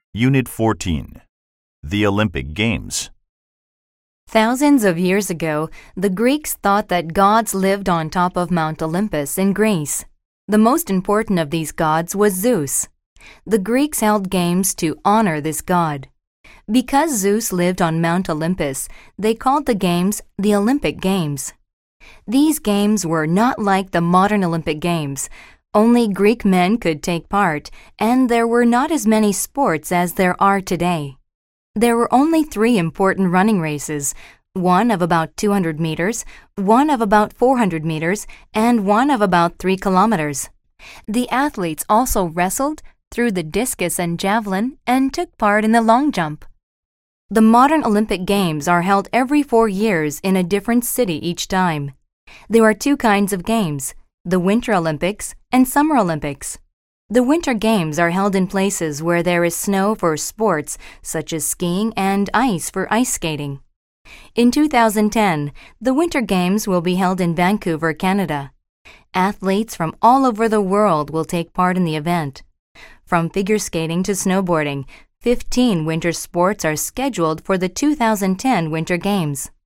Unit 14. The Olympic Games. Thousands of years ago, the Greeks thought that gods lived on top of Mount Olympus in Greece. The most important of these gods was Zeus. The Greeks held games to honor this god. Because Zeus lived on Mount Olympus, they called the games the Olympic Games. These games were not like the modern Olympic Games. Only Greek men could take part, and there were not as many sports as there are today. There were only 3 important running races, one of about 200 meters, one of about 400 meters, and one of about 3 kilometers. The athletes also wrestled, threw the discus and javelin, and took part in the long jump. The modern Olympic Games are held every 4 years in a different city each time. There are 2 kinds of games, the Winter Olympics and Summer Olympics. The Winter Games are held in places where there is snow for sports such as skiing and ice for ice skating. In 2010, the Winter Games will be held in Vancouver, Canada. Athletes from all over the world will take part in the event. From figure skating to snowboarding, 15 winter sports are scheduled for the 2010 Winter Games.